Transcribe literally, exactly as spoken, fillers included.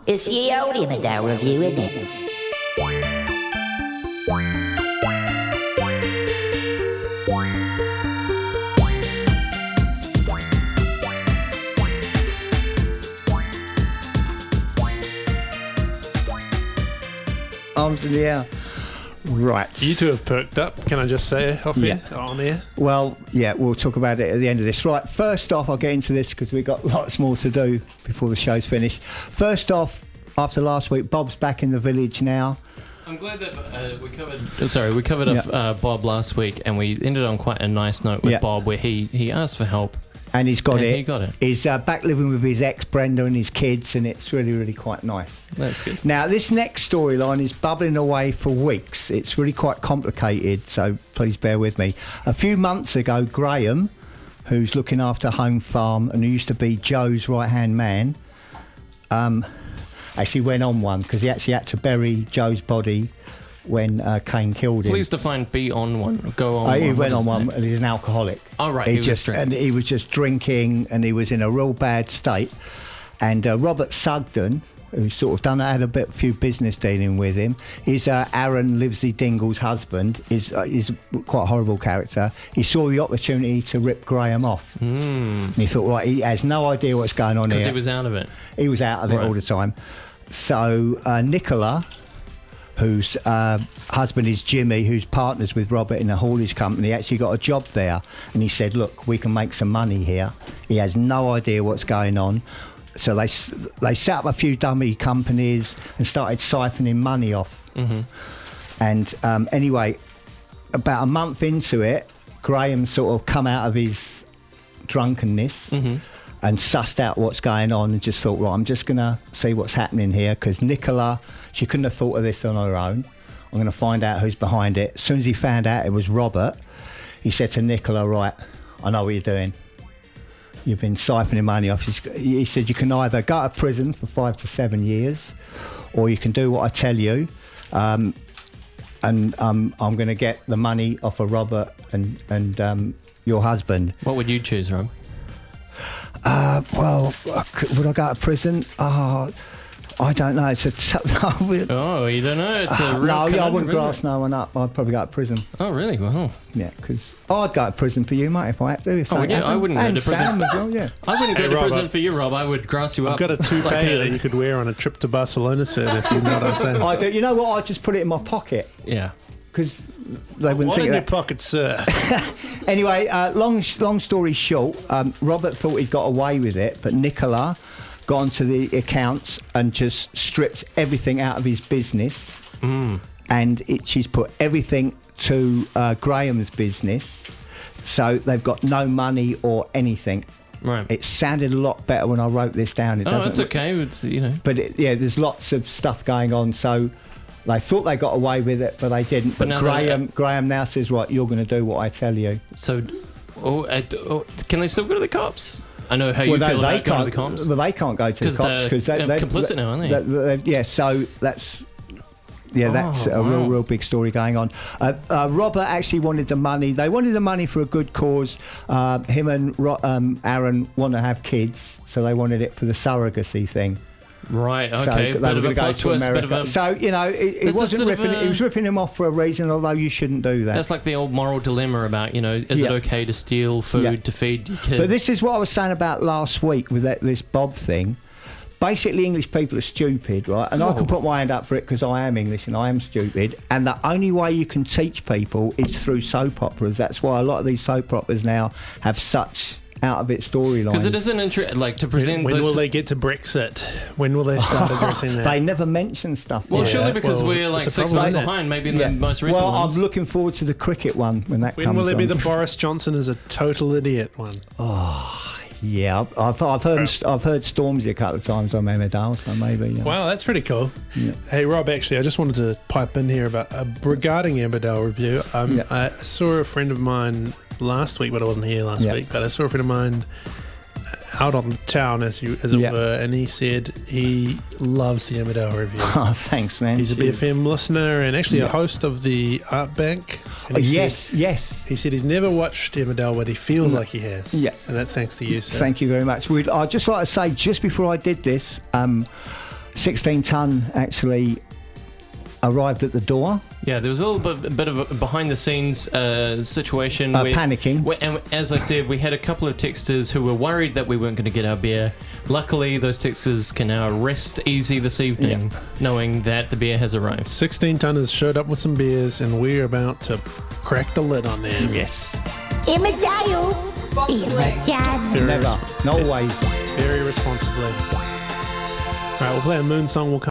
It's the old Emmerdale review, isn't it? Arms in the air. Right. You two have perked up, can I just say, off Yeah. here, on air? Well, yeah, we'll talk about it at the end of this. Right, first off, I'll get into this because we've got lots more to do before the show's finished. First off, after last week, Bob's back in the village now. I'm glad that uh, we covered. Oh, sorry, we covered yeah. uh, Bob last week, and we ended on quite a nice note with yeah. Bob, where he, he asked for help. And he's got and it. He got it. He's uh, back living with his ex Brenda and his kids, and it's really, really quite nice. That's good. Now, this next storyline is bubbling away for weeks. It's really quite complicated, so please bear with me. A few months ago, Graham, who's looking after Home Farm and who used to be Joe's right-hand man, um, actually went on one because he actually had to bury Joe's body when uh, Kane killed him. Please define be on one. Go on. Uh, he one. went what on one, that? and he's an alcoholic. Oh right, he, he just was and he was just drinking, and he was in a real bad state. And uh, Robert Sugden, who sort of done had a bit, few business dealing with him, is uh, Aaron Livesey Dingle's husband. Is uh, is quite a horrible character. He saw the opportunity to rip Graham off, mm. and he thought, right, he has no idea what's going on here because he was out of it. He was out of it right. all the time. So uh, Nicola, whose uh, husband is Jimmy, who's partners with Robert in a haulage company, actually got a job there. And he said, look, we can make some money here. He has no idea what's going on. So they they set up a few dummy companies and started siphoning money off. Mm-hmm. And um, anyway, about a month into it, Graham sort of come out of his drunkenness mm-hmm. and sussed out what's going on and just thought, right, I'm just going to see what's happening here, because Nicola, she couldn't have thought of this on her own. I'm going to find out who's behind it. As soon as he found out it was Robert, he said to Nicola, right, I know what you're doing. You've been siphoning money off. He said you can either go to prison for five to seven years or you can do what I tell you, um, and um, I'm going to get the money off of Robert and, and um, your husband. What would you choose, Rob? Uh, well, would I go to prison? Oh, I don't know. It's a t- oh, you don't know. It's a uh, real no, yeah, I wouldn't grass it? no one up. I'd probably go to prison. Oh, really? Well, yeah, because I'd go to prison for you, mate, if I had to. If oh, yeah, happened. I wouldn't and go to prison Sam as well. Yeah, I wouldn't hey, go to Rob, prison for you, Rob. I would grass you I've up. got a toupee like that you could wear on a trip to Barcelona, sir. If you know what I'm saying. I do. You know what? I just put it in my pocket. Yeah, because they wouldn't what think in that. your pocket, sir? Anyway, uh, long long story short, um, Robert thought he'd got away with it, but Nicola got onto the accounts and just stripped everything out of his business, mm. and it, she's put everything to uh, Graham's business, so they've got no money or anything. Right. It sounded a lot better when I wrote this down. It oh, doesn't it's okay. It's, you know. But it, yeah, there's lots of stuff going on, so they thought they got away with it, but they didn't. But, but Graham, they, uh, Graham now says, right, you're going to do what I tell you. So, oh, uh, oh, can they still go to the cops? I know how well, you no, feel they about going to can't, the cops. Well, they can't go to the cops because they're, they, they're they're complicit now, aren't they? They're, they're, yeah, so that's yeah, that's oh, a real, wow. real big story going on. Uh, uh, Robert actually wanted the money. They wanted the money for a good cause. Uh, him and Ro- um, Aaron want to have kids, so they wanted it for the surrogacy thing. Right, okay. So they bit were of going a to go plot to twist, America. bit of a, so, you know, it, it wasn't ripping. A, it was ripping him off for a reason, although you shouldn't do that. That's like the old moral dilemma about, you know, is yeah. it okay to steal food yeah. to feed your kids? But this is what I was saying about last week with that, this Bob thing. Basically, English people are stupid, right? And Whoa. I can put my hand up for it because I am English and I am stupid. And the only way you can teach people is through soap operas. That's why a lot of these soap operas now have such out of it storylines. Because it isn't interesting, like to present. When, when those... will they get to Brexit? When will they start addressing that? They never mention stuff. Well, like surely that. because well, we're like six problem, months behind, maybe in yeah. the most recent well, ones. I'm looking forward to the cricket one when that when comes will there be on. the Boris Johnson is a total idiot one? Oh. Yeah, I've, I've, I've heard I've heard Stormzy a couple of times on Emmerdale, so maybe. Yeah. Wow, that's pretty cool. Yeah. Hey, Rob, actually, I just wanted to pipe in here about uh, regarding Emmerdale review. Um, Yeah. I saw a friend of mine last week, but I wasn't here last Yeah. week. But I saw a friend of mine out on the town, as you as it Yeah. were, and he said he loves the Emmerdale review. Oh, thanks, man. He's a B F M listener and actually Yeah. a host of the Art Bank. And Oh, he yes, said, yes. He said he's never watched Emmerdale, but he feels No. like he has. Yeah. And that's thanks to you, sir. Thank you very much. We'd, I'd just like to say, just before I did this, um, sixteen ton actually arrived at the door. Yeah, there was a little bit, bit of a behind-the-scenes uh, situation. Uh, where, panicking. Where, and as I said, we had a couple of texters who were worried that we weren't going to get our beer. Luckily, those texters can now rest easy this evening, yeah. knowing that the beer has arrived. sixteen tonners showed up with some beers, and we're about to crack the lid on them. Yes. Imadayo. Imadan. Never. No ways. Very responsibly. All right, we'll play a Moon song. We'll come